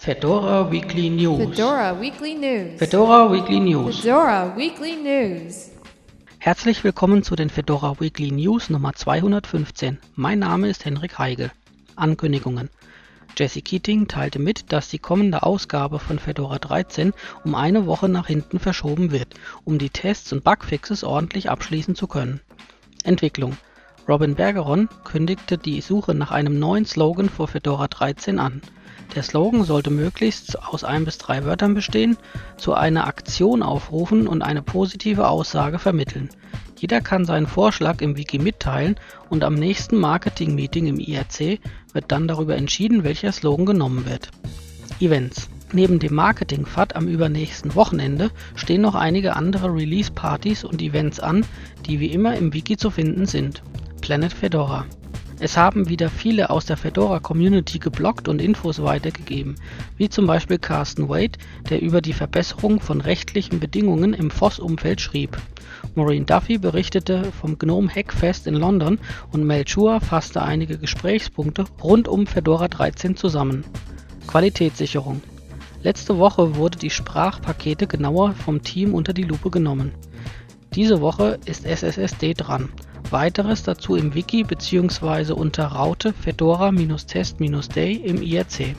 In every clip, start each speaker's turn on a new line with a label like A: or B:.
A: Fedora Weekly News.
B: Fedora Weekly News.
A: Fedora Weekly News.
B: Fedora Weekly News.
A: Herzlich willkommen zu den Fedora Weekly News Nummer 215. Mein Name ist Henrik Heigl. Ankündigungen. Jesse Keating teilte mit, dass die kommende Ausgabe von Fedora 13 um eine Woche nach hinten verschoben wird, um die Tests und Bugfixes ordentlich abschließen zu können. Entwicklung. Robin Bergeron kündigte die Suche nach einem neuen Slogan für Fedora 13 an. Der Slogan sollte möglichst aus 1 bis 3 Wörtern bestehen, zu einer Aktion aufrufen und eine positive Aussage vermitteln. Jeder kann seinen Vorschlag im Wiki mitteilen und am nächsten Marketing-Meeting im IRC wird dann darüber entschieden, welcher Slogan genommen wird. Events. Neben dem Marketing-FAT am übernächsten Wochenende stehen noch einige andere Release-Partys und Events an, die wie immer im Wiki zu finden sind. Planet Fedora. Es haben wieder viele aus der Fedora-Community gebloggt und Infos weitergegeben, wie zum Beispiel Carsten Wade, der über die Verbesserung von rechtlichen Bedingungen im FOSS-Umfeld schrieb. Maureen Duffy berichtete vom GNOME Hackfest in London und Mel Chua fasste einige Gesprächspunkte rund um Fedora 13 zusammen. Qualitätssicherung. Letzte Woche wurde die Sprachpakete genauer vom Team unter die Lupe genommen. Diese Woche ist SSSD dran. Weiteres dazu im Wiki bzw. unter Raute Fedora-Test-Day im IRC.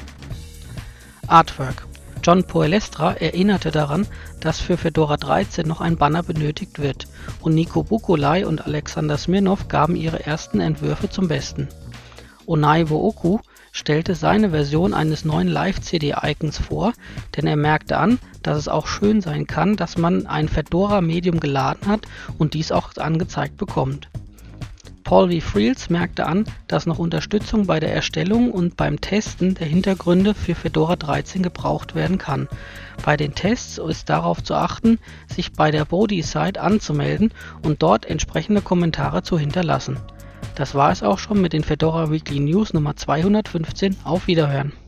A: Artwork. John Poelestra erinnerte daran, dass für Fedora 13 noch ein Banner benötigt wird und Nico Bukulai und Alexander Smirnov gaben ihre ersten Entwürfe zum Besten. Onaiwo Oku stellte seine Version eines neuen Live-CD-Icons vor, denn er merkte an, dass es auch schön sein kann, dass man ein Fedora-Medium geladen hat und dies auch angezeigt bekommt. Paul V. Friels merkte an, dass noch Unterstützung bei der Erstellung und beim Testen der Hintergründe für Fedora 13 gebraucht werden kann. Bei den Tests ist darauf zu achten, sich bei der Bodhi-Site anzumelden und dort entsprechende Kommentare zu hinterlassen. Das war es auch schon mit den Fedora Weekly News Nummer 215. Auf Wiederhören!